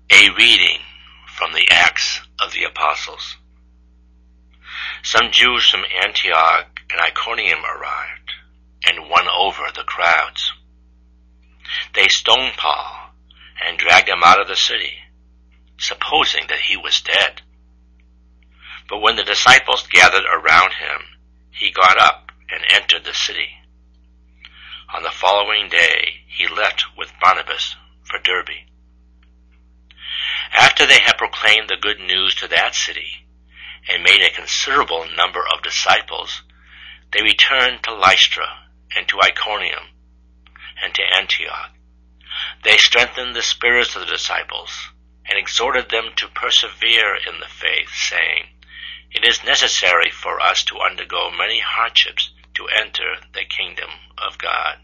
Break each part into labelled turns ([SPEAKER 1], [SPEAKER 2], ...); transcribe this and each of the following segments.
[SPEAKER 1] A reading from the Acts of the Apostles. Some Jews from Antioch and Iconium arrived and won over the crowds. They stoned Paul and dragged him out of the city, supposing that he was dead. But when the disciples gathered around him, he got up and entered the city. On the following day, he left with Barnabas for Derbe. After they had proclaimed the good news to that city and made a considerable number of disciples, they returned to Lystra and to Iconium and to Antioch. They strengthened the spirits of the disciples and exhorted them to persevere in the faith, saying, "It is necessary for us to undergo many hardships to enter the kingdom of God."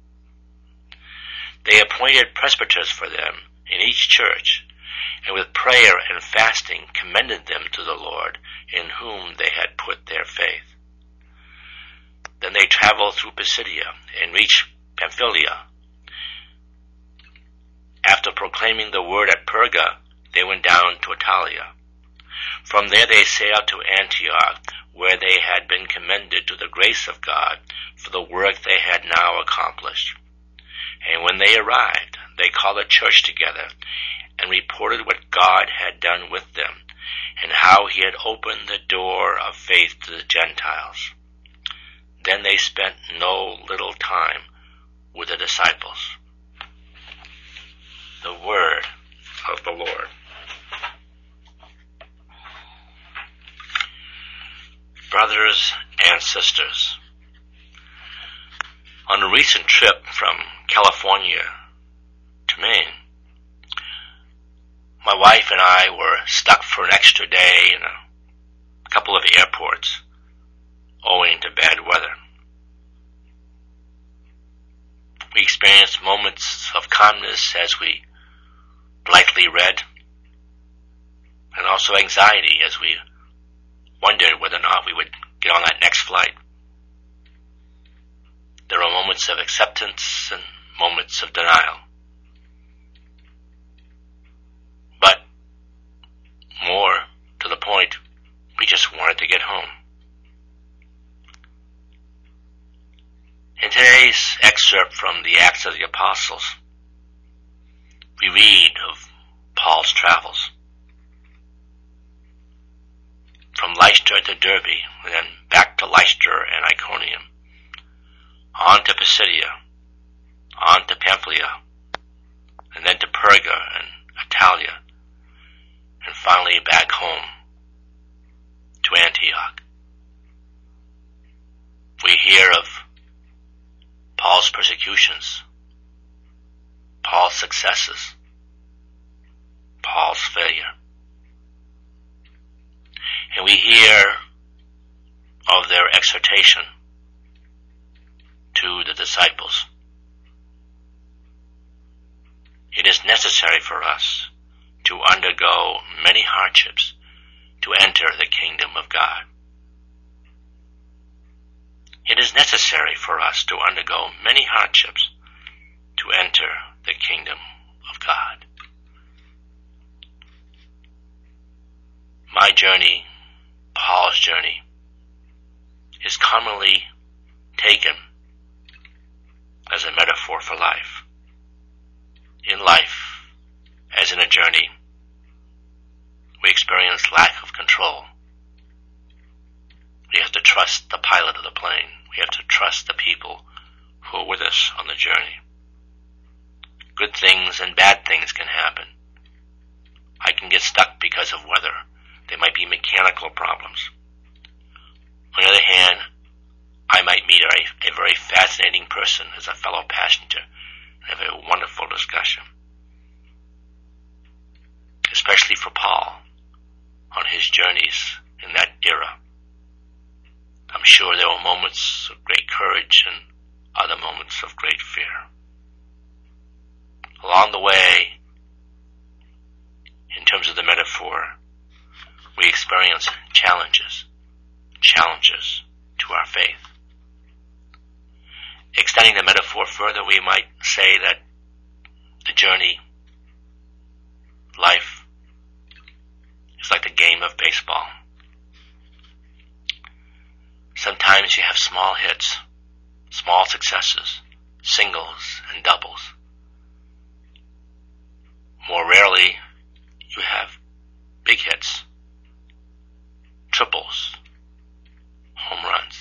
[SPEAKER 1] They appointed presbyters for them in each church, and with prayer and fasting commended them to the Lord, in whom they had put their faith. Then they traveled through Pisidia and reached Pamphylia. After proclaiming the word at Perga, they went down to Italia. From there they sailed to Antioch, where they had been commended to the grace of God for the work they had now accomplished. And when they arrived, they called the church together and reported what God had done with them, and how he had opened the door of faith to the Gentiles. Then they spent no little time with the disciples. The word of the Lord. Brothers and sisters, on a recent trip from California to Maine, my wife and I were stuck for an extra day in a couple of airports owing to bad weather. We experienced moments of calmness as we blithely read, and also anxiety as we wondered whether or not we would get on that next flight. There are moments of acceptance and moments of denial. But more to the point, we just wanted to get home. In today's excerpt from the Acts of the Apostles, we read of Paul's travels from Lystra to Derbe, and then back to Lystra and Iconium, on to Pisidia, on to Pamphylia, and then to Perga and Italia, and finally back home to Antioch. We hear of Paul's persecutions, Paul's successes, Paul's failure. And we hear of their exhortation to the disciples. It is necessary for us to undergo many hardships to enter the kingdom of God. It is necessary for us to undergo many hardships to enter the kingdom of God. My journey, Paul's journey, is commonly taken as a metaphor for life. In life, as in a journey, we experience lack of control. We have to trust the pilot of the plane. We have to trust the people who are with us on the journey. Good things and bad things can happen. I can get stuck because of weather. There might be mechanical problems. On the other hand, I might meet a very fascinating person as a fellow passenger and have a wonderful discussion. Especially for Paul on his journeys in that era. I'm sure there were moments of great courage and other moments of great fear. Along the way, in terms of the metaphor, we experience challenges to our faith. Extending the metaphor further, we might say that the journey, life game of baseball. Sometimes you have small hits, small successes, singles and doubles. More rarely, you have big hits, triples, home runs.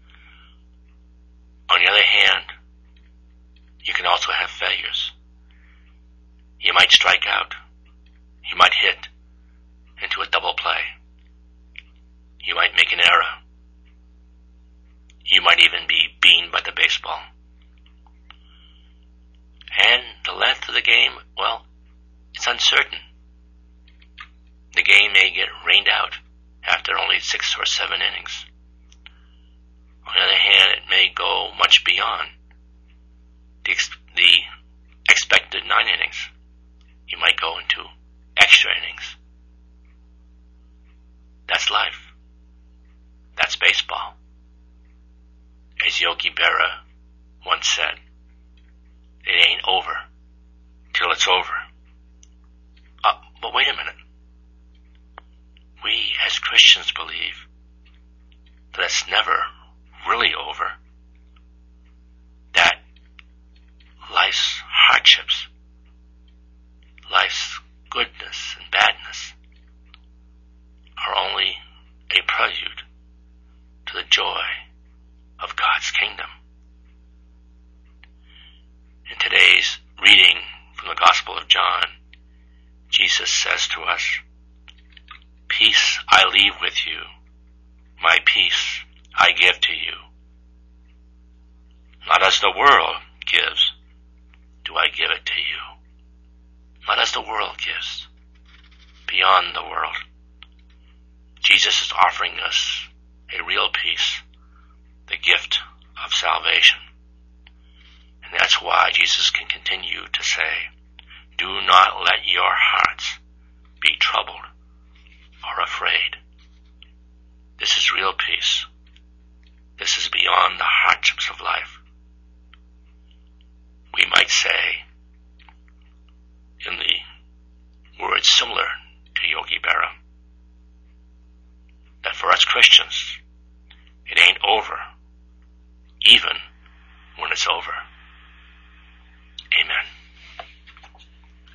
[SPEAKER 1] On the other hand, you can also have failures. You might strike out. You might hit into a double play. You might make an error. You might even be beaten by the baseball. And the length of the game, well, it's uncertain. The game may get rained out after only 6 or 7 innings. On the other hand, it may go much beyond the expected 9 innings. You might go into extra innings. That's life. That's baseball. As Yogi Berra once said, it ain't over till it's over. But wait a minute. We as Christians believe that it's never really over. That life's hardships, life's goodness and badness are only a prelude to the joy of God's kingdom. In today's reading from the Gospel of John, Jesus says to us, "Peace I leave with you, my peace I give to you. Not as the world gives, do I give it to you. Not as the world gives, beyond the world." Jesus is offering us a real peace, the gift of salvation. And that's why Jesus can continue to say, "Do not let your hearts be troubled or afraid." This is real peace. This is beyond the hardships of life. We might say, in the words similar to Yogi Berra, that for us Christians, it ain't over, even when it's over. Amen.